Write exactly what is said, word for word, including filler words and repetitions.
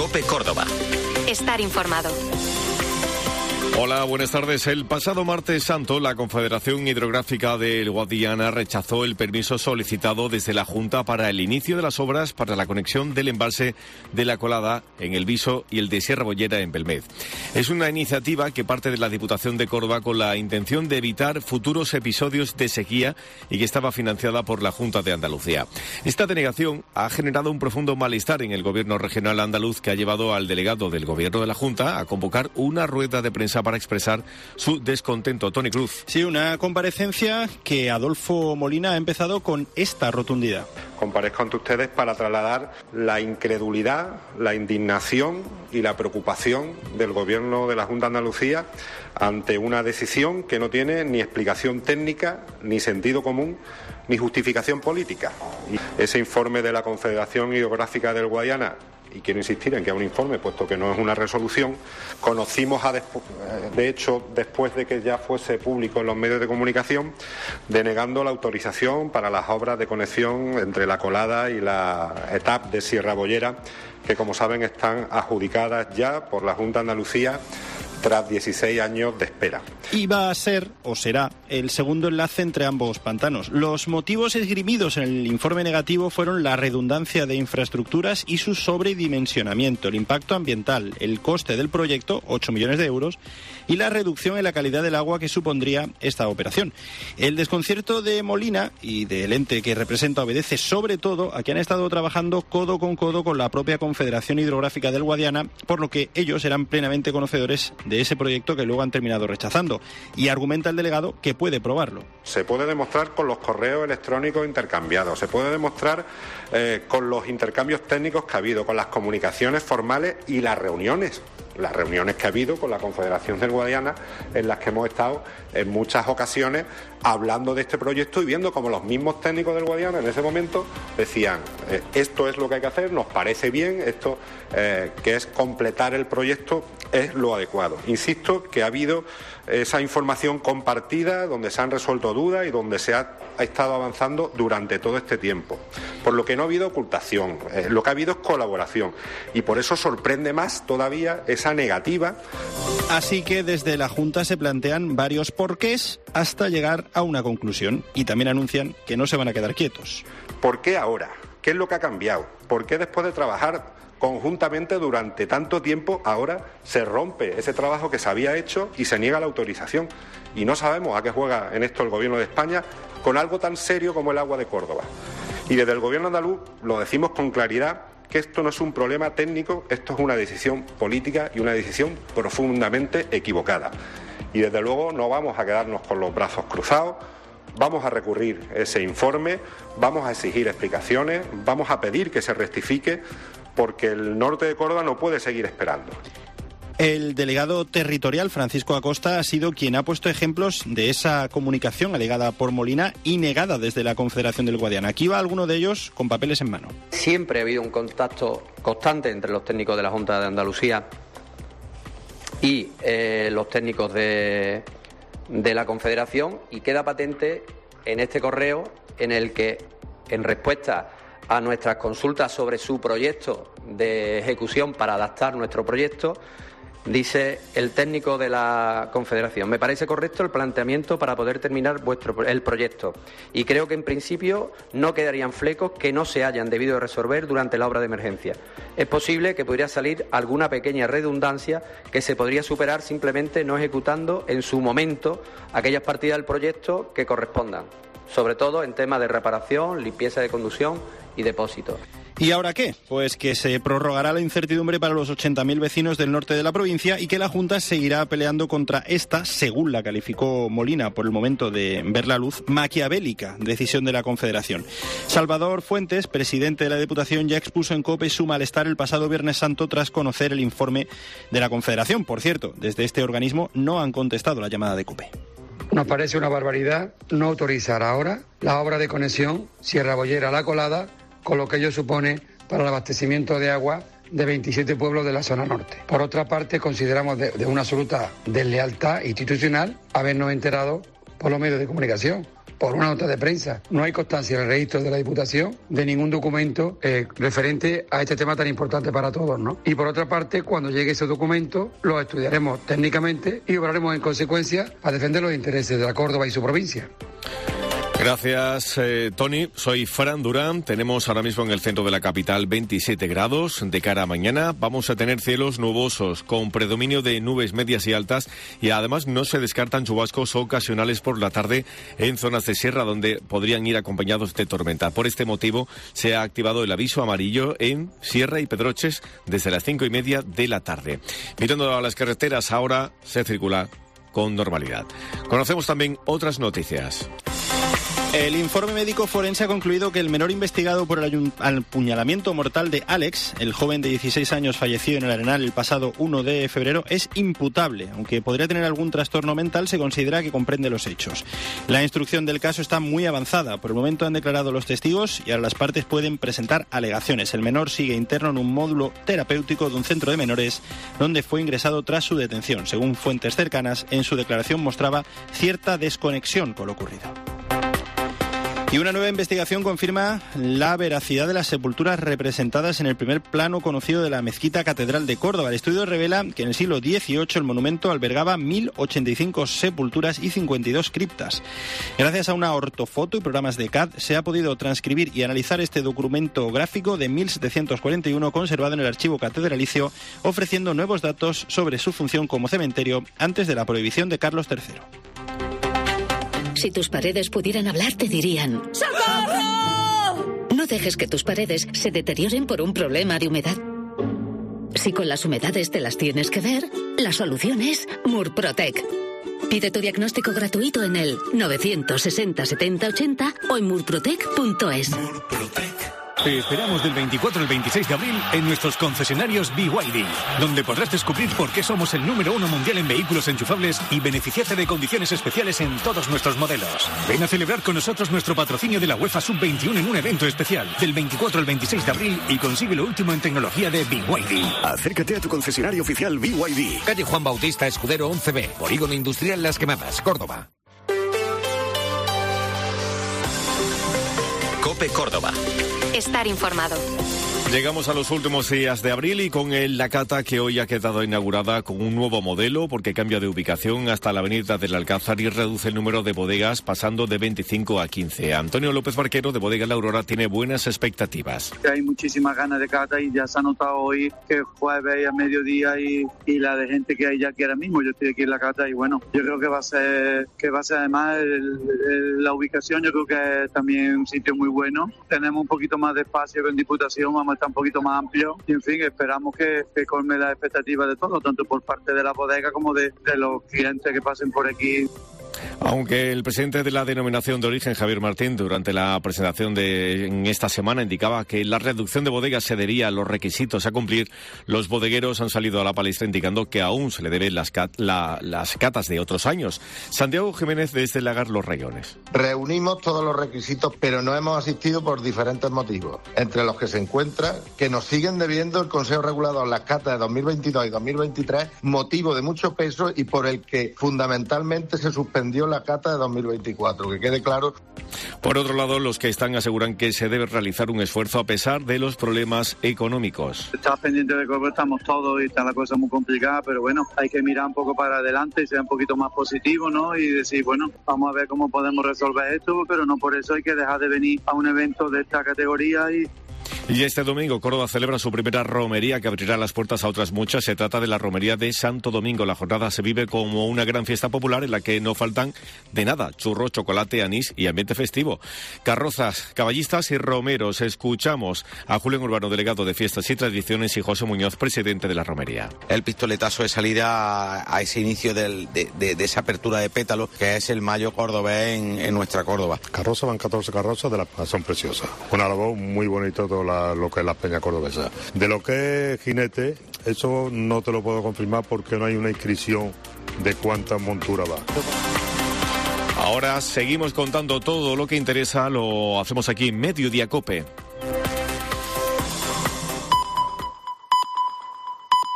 COPE Córdoba. Estar informado. Hola, buenas tardes. El pasado martes santo, la Confederación Hidrográfica del Guadiana rechazó el permiso solicitado desde la Junta para el inicio de las obras para la conexión del embalse de La Colada en El Viso y el de Sierra Bollera en Belmez. Es una iniciativa que parte de la Diputación de Córdoba con la intención de evitar futuros episodios de sequía y que estaba financiada por la Junta de Andalucía. Esta denegación ha generado un profundo malestar en el Gobierno regional andaluz, que ha llevado al delegado del Gobierno de la Junta a convocar una rueda de prensa para expresar su descontento. Tony Cruz. Sí, una comparecencia que Adolfo Molina ha empezado con esta rotundidad. Comparezco ante ustedes para trasladar la incredulidad, la indignación y la preocupación del Gobierno de la Junta de Andalucía ante una decisión que no tiene ni explicación técnica, ni sentido común, ni justificación política. Ese informe de la Confederación Hidrográfica del Guadiana, y quiero insistir en que es un informe, puesto que no es una resolución, conocimos a despu- de hecho después de que ya fuese público en los medios de comunicación, denegando la autorización para las obras de conexión entre La Colada y la etapa de Sierra Bollera, que como saben están adjudicadas ya por la Junta de Andalucía tras dieciséis años de espera. Iba a ser, o será, el segundo enlace entre ambos pantanos. Los motivos esgrimidos en el informe negativo fueron la redundancia de infraestructuras y su sobredimensionamiento, el impacto ambiental, el coste del proyecto, ocho millones de euros, y la reducción en la calidad del agua que supondría esta operación. El desconcierto de Molina y del ente que representa obedece sobre todo a que han estado trabajando codo con codo con la propia Confederación Hidrográfica del Guadiana, por lo que ellos eran plenamente conocedores de ese proyecto que luego han terminado rechazando. Y argumenta el delegado que puede probarlo. Se puede demostrar con los correos electrónicos intercambiados, se puede demostrar eh, con los intercambios técnicos que ha habido, con las comunicaciones formales y las reuniones. Las reuniones que ha habido con la Confederación del Guadiana, en las que hemos estado en muchas ocasiones hablando de este proyecto y viendo como los mismos técnicos del Guadiana en ese momento decían eh, esto es lo que hay que hacer, nos parece bien, esto eh, que es completar el proyecto es lo adecuado. Insisto que ha habido esa información compartida donde se han resuelto dudas y donde se ha, ha estado avanzando durante todo este tiempo. Por lo que no ha habido ocultación, eh, lo que ha habido es colaboración y por eso sorprende más todavía esa negativa. Así que desde la Junta se plantean varios porqués hasta llegar a una conclusión y también anuncian que no se van a quedar quietos. ¿Por qué ahora? ¿Qué es lo que ha cambiado? ¿Por qué después de trabajar conjuntamente durante tanto tiempo ahora se rompe ese trabajo que se había hecho y se niega la autorización? Y no sabemos a qué juega en esto el Gobierno de España con algo tan serio como el agua de Córdoba. Y desde el Gobierno andaluz lo decimos con claridad, que esto no es un problema técnico, esto es una decisión política y una decisión profundamente equivocada. Y desde luego no vamos a quedarnos con los brazos cruzados, vamos a recurrir ese informe, vamos a exigir explicaciones, vamos a pedir que se rectifique, porque el norte de Córdoba no puede seguir esperando. El delegado territorial, Francisco Acosta, ha sido quien ha puesto ejemplos de esa comunicación alegada por Molina y negada desde la Confederación del Guadiana. Aquí va alguno de ellos con papeles en mano. Siempre ha habido un contacto constante entre los técnicos de la Junta de Andalucía y eh, los técnicos de, de la Confederación, y queda patente en este correo en el que, en respuesta a nuestras consultas sobre su proyecto de ejecución para adaptar nuestro proyecto, dice el técnico de la Confederación: me parece correcto el planteamiento para poder terminar vuestro el proyecto y creo que en principio no quedarían flecos que no se hayan debido resolver durante la obra de emergencia. Es posible que pudiera salir alguna pequeña redundancia que se podría superar simplemente no ejecutando en su momento aquellas partidas del proyecto que correspondan, sobre todo en temas de reparación, limpieza de conducción y depósitos. ¿Y ahora qué? Pues que se prorrogará la incertidumbre para los ochenta mil vecinos del norte de la provincia y que la Junta seguirá peleando contra esta, según la calificó Molina por el momento de ver la luz, maquiavélica decisión de la Confederación. Salvador Fuentes, presidente de la Diputación, ya expuso en COPE su malestar el pasado Viernes Santo tras conocer el informe de la Confederación. Por cierto, desde este organismo no han contestado la llamada de COPE. Nos parece una barbaridad no autorizar ahora la obra de conexión Sierra Bollera-La Colada, con lo que ello supone para el abastecimiento de agua de veintisiete pueblos de la zona norte. Por otra parte, consideramos de, de una absoluta deslealtad institucional habernos enterado por los medios de comunicación, por una nota de prensa. No hay constancia en el registro de la Diputación de ningún documento eh, referente a este tema tan importante para todos, ¿no? Y por otra parte, cuando llegue ese documento, lo estudiaremos técnicamente y obraremos en consecuencia a defender los intereses de la Córdoba y su provincia. Gracias, eh, Tony. Soy Fran Durán. Tenemos ahora mismo en el centro de la capital veintisiete grados. De cara a mañana vamos a tener cielos nubosos con predominio de nubes medias y altas, y además no se descartan chubascos ocasionales por la tarde en zonas de sierra donde podrían ir acompañados de tormenta. Por este motivo se ha activado el aviso amarillo en Sierra y Pedroches desde las cinco y media de la tarde. Mirando a las carreteras, ahora se circula con normalidad. Conocemos también otras noticias. El informe médico forense ha concluido que el menor investigado por el apuñalamiento mortal de Alex, el joven de dieciséis años fallecido en el Arenal el pasado uno de febrero, es imputable. Aunque podría tener algún trastorno mental, se considera que comprende los hechos. La instrucción del caso está muy avanzada. Por el momento han declarado los testigos y ahora las partes pueden presentar alegaciones. El menor sigue interno en un módulo terapéutico de un centro de menores donde fue ingresado tras su detención. Según fuentes cercanas, en su declaración mostraba cierta desconexión con lo ocurrido. Y una nueva investigación confirma la veracidad de las sepulturas representadas en el primer plano conocido de la Mezquita Catedral de Córdoba. El estudio revela que en el siglo dieciocho el monumento albergaba mil ochenta y cinco sepulturas y cincuenta y dos criptas. Gracias a una ortofoto y programas de C A D se ha podido transcribir y analizar este documento gráfico de mil setecientos cuarenta y uno conservado en el archivo catedralicio, ofreciendo nuevos datos sobre su función como cementerio antes de la prohibición de Carlos tercero. Si tus paredes pudieran hablar, te dirían: ¡socorro! No dejes que tus paredes se deterioren por un problema de humedad. Si con las humedades te las tienes que ver, la solución es Murprotec. Pide tu diagnóstico gratuito en el novecientos sesenta setenta ochenta o en murprotec punto es. Te esperamos del veinticuatro al veintiséis de abril en nuestros concesionarios B Y D, donde podrás descubrir por qué somos el número uno mundial en vehículos enchufables y beneficiarte de condiciones especiales en todos nuestros modelos. Ven a celebrar con nosotros nuestro patrocinio de la UEFA sub veintiuno en un evento especial del veinticuatro al veintiséis de abril y consigue lo último en tecnología de B Y D. Acércate a tu concesionario oficial B Y D. Calle Juan Bautista Escudero once B, Polígono Industrial Las Quemadas, Córdoba. COPE Córdoba. Estar informado. Llegamos a los últimos días de abril y con el La Cata, que hoy ha quedado inaugurada con un nuevo modelo porque cambia de ubicación hasta la avenida del Alcázar y reduce el número de bodegas pasando de veinticinco a quince. Antonio López Barquero de Bodega La Aurora tiene buenas expectativas. Hay muchísimas ganas de cata y ya se ha notado hoy que es jueves a mediodía y, y la de gente que hay ya aquí ahora mismo. Yo estoy aquí en La Cata y bueno, yo creo que va a ser que va a ser además el, el, la ubicación, yo creo que es también un sitio muy bueno. Tenemos un poquito más de espacio que en Diputación, vamos a estar un poquito más amplio y en fin, esperamos que, que colme las expectativas de todo, tanto por parte de la bodega como de, de los clientes que pasen por aquí. Aunque el presidente de la Denominación de Origen, Javier Martín, durante la presentación de en esta semana indicaba que la reducción de bodegas se debía a los requisitos a cumplir, los bodegueros han salido a la palestra indicando que aún se le deben las, cat, la, las catas de otros años. Santiago Jiménez desde Lagar Los Rayones. Reunimos todos los requisitos, pero no hemos asistido por diferentes motivos, entre los que se encuentra que nos siguen debiendo el Consejo Regulador las catas de dos mil veintidós y dos mil veintitrés, motivo de mucho peso y por el que fundamentalmente se suspendió la cata de dos mil veinticuatro, que quede claro. Por otro lado, los que están aseguran que se debe realizar un esfuerzo a pesar de los problemas económicos. Estamos pendientes de cómo estamos todos y está la cosa muy complicada, pero bueno, hay que mirar un poco para adelante y ser un poquito más positivo, ¿no? Y decir, bueno, vamos a ver cómo podemos resolver esto, pero no por eso hay que dejar de venir a un evento de esta categoría y... Y este domingo Córdoba celebra su primera romería que abrirá las puertas a otras muchas. Se trata de la romería de Santo Domingo. La jornada se vive como una gran fiesta popular en la que no faltan de nada: churros, chocolate, anís y ambiente festivo. Carrozas, caballistas y romeros. Escuchamos a Julián Urbano, delegado de Fiestas y Tradiciones, y José Muñoz, presidente de la romería. El pistoletazo de salida a, a ese inicio del, de, de, de esa apertura de pétalos que es el mayo cordobés en, en nuestra Córdoba. Carrozas, van catorce carrozas, de las son preciosas. Una labor muy bonita todo la lo que es la peña cordobesa. De lo que es jinete, eso no te lo puedo confirmar porque no hay una inscripción de cuántas monturas va. Ahora seguimos contando todo lo que interesa, lo hacemos aquí en Mediodía COPE.